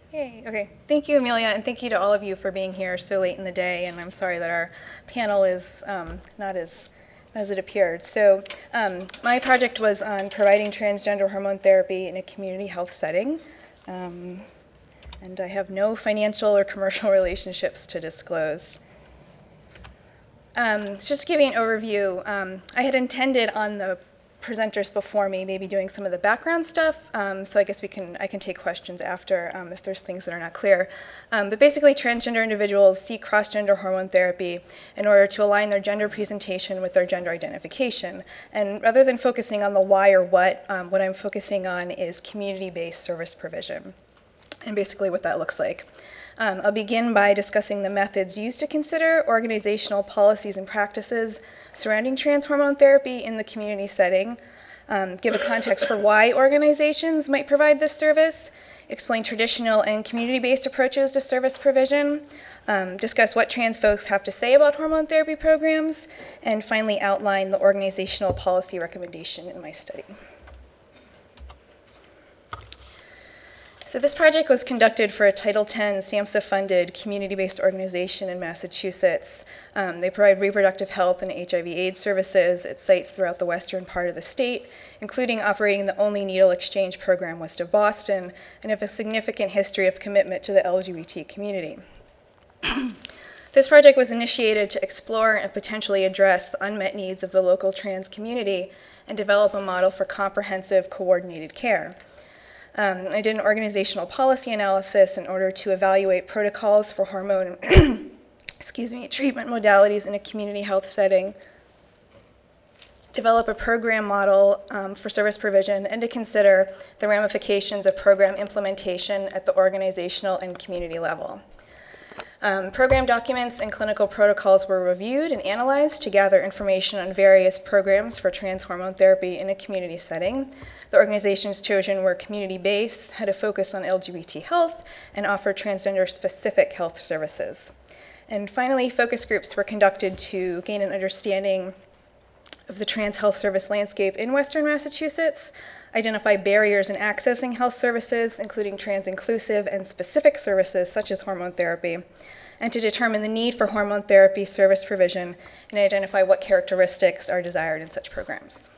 Yay, okay. Thank you, Amelia, and thank you to all of you for being here so late in the day, and I'm sorry that our panel is not as it appeared. So my project was on providing transgender hormone therapy in a community health setting, and I have no financial or commercial relationships to disclose. Just to give you an overview, I had intended on the presenters before me maybe doing some of the background stuff, so I guess I can take questions after if there's things that are not clear. But basically, transgender individuals seek cross-gender hormone therapy in order to align their gender presentation with their gender identification. And rather than focusing on the why or what I'm focusing on is community-based service provision, and basically what that looks like. I'll begin by discussing the methods used to consider organizational policies and practices surrounding trans hormone therapy in the community setting, give a context for why organizations might provide this service, explain traditional and community-based approaches to service provision, discuss what trans folks have to say about hormone therapy programs, and finally outline the organizational policy recommendation in my study. So this project was conducted for a Title X SAMHSA-funded community-based organization in Massachusetts. They provide reproductive health and HIV/AIDS services at sites throughout the western part of the state, including operating the only needle exchange program west of Boston, and have a significant history of commitment to the LGBT community. This project was initiated to explore and potentially address the unmet needs of the local trans community and develop a model for comprehensive, coordinated care. I did an organizational policy analysis in order to evaluate protocols for hormone treatment modalities in a community health setting, develop a program model for service provision, and to consider the ramifications of program implementation at the organizational and community level. Program documents and clinical protocols were reviewed and analyzed to gather information on various programs for trans hormone therapy in a community setting. The organizations chosen were community-based, had a focus on LGBT health, and offered transgender-specific health services. And finally, focus groups were conducted to gain an understanding of the trans health service landscape in Western Massachusetts, identify barriers in accessing health services, including trans-inclusive and specific services such as hormone therapy, and to determine the need for hormone therapy service provision and identify what characteristics are desired in such programs.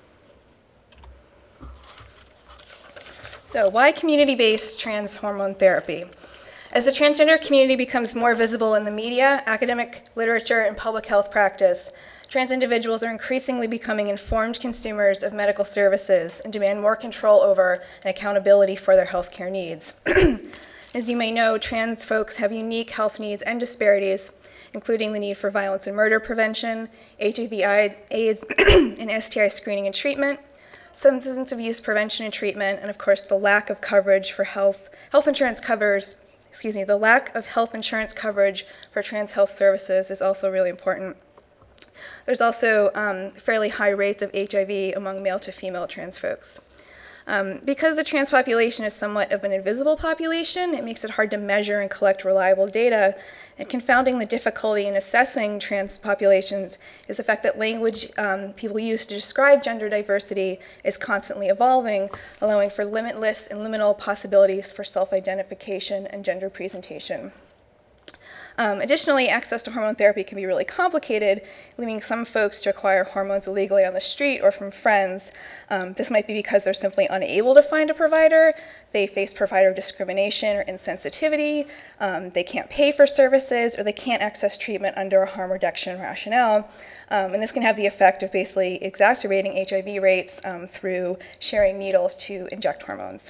So why community-based trans hormone therapy? As the transgender community becomes more visible in the media, academic literature, and public health practice, trans individuals are increasingly becoming informed consumers of medical services and demand more control over and accountability for their healthcare needs. As you may know, trans folks have unique health needs and disparities, including the need for violence and murder prevention, HIV/AIDS, and STI screening and treatment, substance abuse prevention and treatment, and of course the lack of coverage for health insurance covers, the lack of health insurance coverage for trans health services is also really important. There's also fairly high rates of HIV among male to female trans folks. Because the trans population is somewhat of an invisible population, it makes it hard to measure and collect reliable data. And confounding the difficulty in assessing trans populations is the fact that language people use to describe gender diversity is constantly evolving, allowing for limitless and liminal possibilities for self-identification and gender presentation. Additionally, access to hormone therapy can be really complicated, leaving some folks to acquire hormones illegally on the street or from friends. This might be because they're simply unable to find a provider, they face provider discrimination or insensitivity, they can't pay for services, or they can't access treatment under a harm reduction rationale. And this can have the effect of basically exacerbating HIV rates through sharing needles to inject hormones.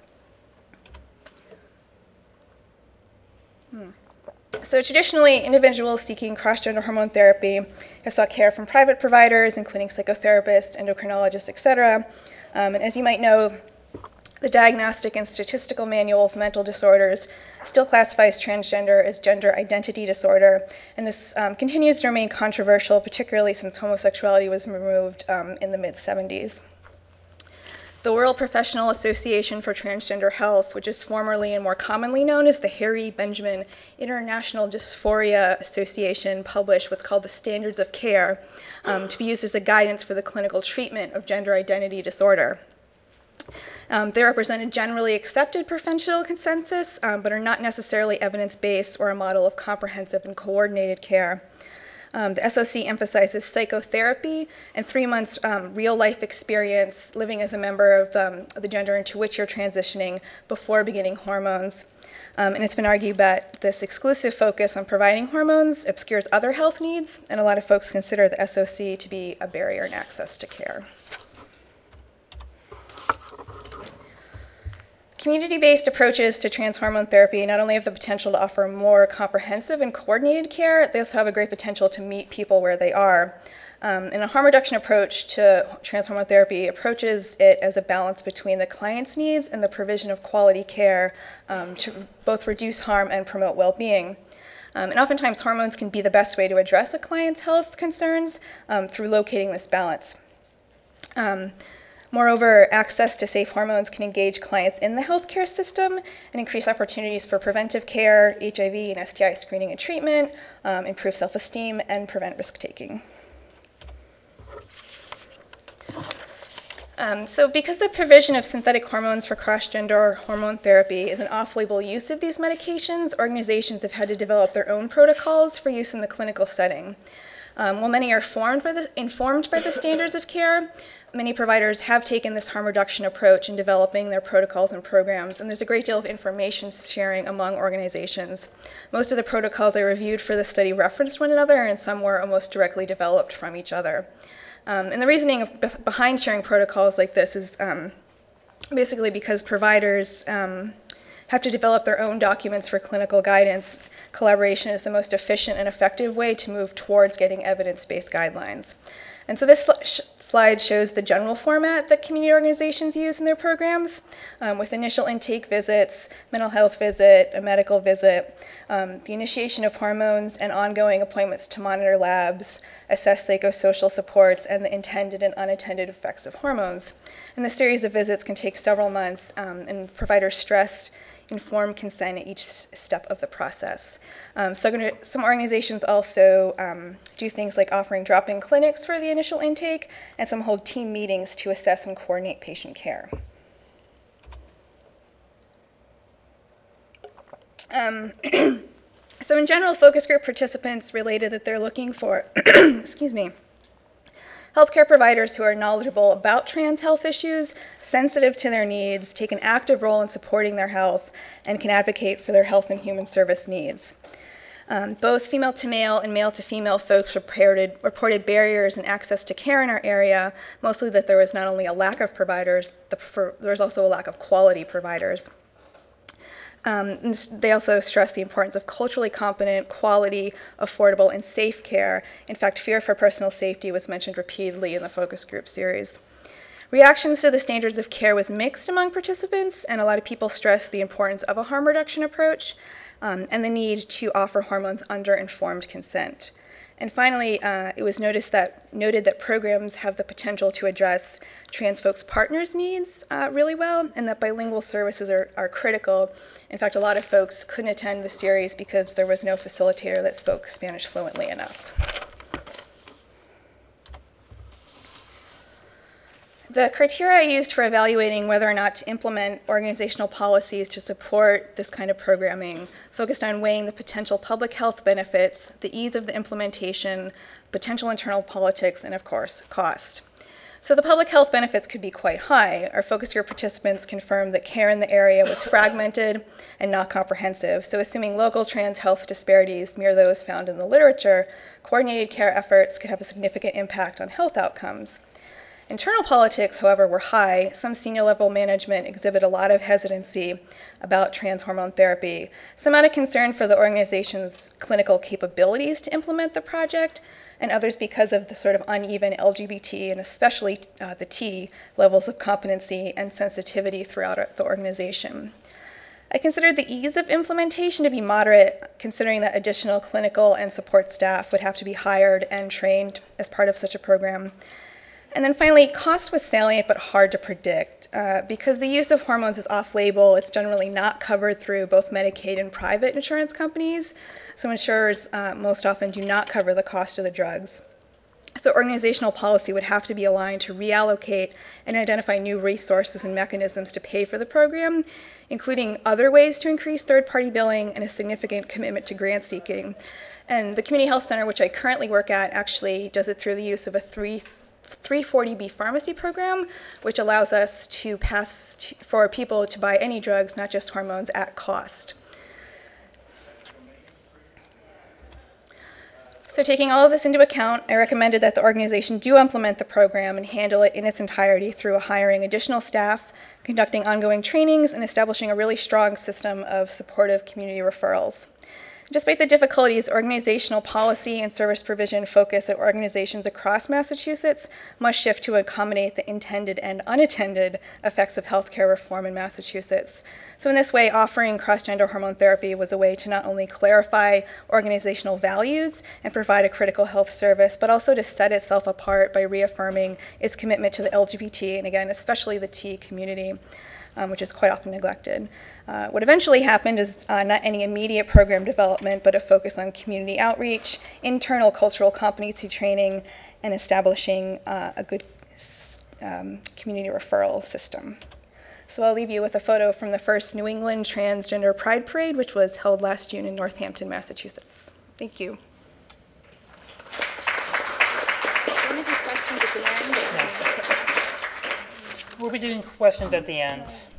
So traditionally, individuals seeking cross-gender hormone therapy have sought care from private providers, including psychotherapists, endocrinologists, et cetera. And as you might know, the Diagnostic and Statistical Manual of Mental Disorders still classifies transgender as gender identity disorder, and this continues to remain controversial, particularly since homosexuality was removed in the mid-70s. The World Professional Association for Transgender Health, which is formerly and more commonly known as the Harry Benjamin International Dysphoria Association, published what's called the Standards of Care to be used as a guidance for the clinical treatment of gender identity disorder. They represent a generally accepted professional consensus, but are not necessarily evidence-based or a model of comprehensive and coordinated care. The SOC emphasizes psychotherapy and 3 months real-life experience living as a member of the gender into which you're transitioning before beginning hormones. And it's been argued that this exclusive focus on providing hormones obscures other health needs, and a lot of folks consider the SOC to be a barrier in access to care. Community-based approaches to trans hormone therapy not only have the potential to offer more comprehensive and coordinated care, they also have a great potential to meet people where they are. And a harm reduction approach to trans hormone therapy approaches it as a balance between the client's needs and the provision of quality care to both reduce harm and promote well-being. And oftentimes, hormones can be the best way to address a client's health concerns through locating this balance. Moreover, access to safe hormones can engage clients in the healthcare system and increase opportunities for preventive care, HIV and STI screening and treatment, improve self-esteem, and prevent risk-taking. So because the provision of synthetic hormones for cross-gender hormone therapy is an off-label use of these medications, organizations have had to develop their own protocols for use in the clinical setting. While many are informed by the standards of care, many providers have taken this harm reduction approach in developing their protocols and programs, and there's a great deal of information sharing among organizations. Most of the protocols I reviewed for this study referenced one another, and some were almost directly developed from each other. And the reasoning behind sharing protocols like this is basically because providers have to develop their own documents for clinical guidance. Collaboration is the most efficient and effective way to move towards getting evidence-based guidelines. And so this slide shows the general format that community organizations use in their programs, with initial intake visits, mental health visit, a medical visit, the initiation of hormones, and ongoing appointments to monitor labs, assess psychosocial supports, and the intended and unintended effects of hormones. And the series of visits can take several months, and providers stressed informed consent at each step of the process. Some organizations also do things like offering drop-in clinics for the initial intake, and some hold team meetings to assess and coordinate patient care. So in general, focus group participants related that they're looking for, excuse me, healthcare providers who are knowledgeable about trans health issues, sensitive to their needs, take an active role in supporting their health, and can advocate for their health and human service needs. Both female to male and male to female folks reported barriers in access to care in our area, mostly that there was not only a lack of providers, there was also a lack of quality providers. They also stress the importance of culturally competent, quality, affordable, and safe care. In fact, fear for personal safety was mentioned repeatedly in the focus group series. Reactions to the standards of care was mixed among participants, and a lot of people stressed the importance of a harm reduction approach and the need to offer hormones under informed consent. And finally, it was noted that programs have the potential to address trans folks' partners' needs really well, and that bilingual services are critical. In fact, a lot of folks couldn't attend the series because there was no facilitator that spoke Spanish fluently enough. The criteria I used for evaluating whether or not to implement organizational policies to support this kind of programming focused on weighing the potential public health benefits, the ease of the implementation, potential internal politics, and of course, cost. So the public health benefits could be quite high. Our focus group participants confirmed that care in the area was fragmented and not comprehensive. So assuming local trans health disparities mirror those found in the literature, coordinated care efforts could have a significant impact on health outcomes. Internal politics, however, were high. Some senior level management exhibit a lot of hesitancy about trans hormone therapy, some out of concern for the organization's clinical capabilities to implement the project, and others because of the sort of uneven LGBT and especially the T levels of competency and sensitivity throughout the organization. I considered the ease of implementation to be moderate, considering that additional clinical and support staff would have to be hired and trained as part of such a program. And then finally, cost was salient but hard to predict. Because the use of hormones is off-label, it's generally not covered through both Medicaid and private insurance companies, so insurers most often do not cover the cost of the drugs. So organizational policy would have to be aligned to reallocate and identify new resources and mechanisms to pay for the program, including other ways to increase third-party billing and a significant commitment to grant seeking. And the Community Health Center, which I currently work at, actually does it through the use of a 340B pharmacy program, which allows us to for people to buy any drugs, not just hormones, at cost. So taking all of this into account, I recommended that the organization do implement the program and handle it in its entirety through hiring additional staff, conducting ongoing trainings, and establishing a really strong system of supportive community referrals. Despite the difficulties, organizational policy and service provision focus at organizations across Massachusetts must shift to accommodate the intended and unattended effects of healthcare reform in Massachusetts. So in this way, offering cross-gender hormone therapy was a way to not only clarify organizational values and provide a critical health service, but also to set itself apart by reaffirming its commitment to the LGBT, and again, especially the T community. Which is quite often neglected. What eventually happened is not any immediate program development, but a focus on community outreach, internal cultural competency training, and establishing a good community referral system. So I'll leave you with a photo from the first New England Transgender Pride Parade, which was held last June in Northampton, Massachusetts. Thank you. Want to do questions at the end? We'll be doing questions at the end.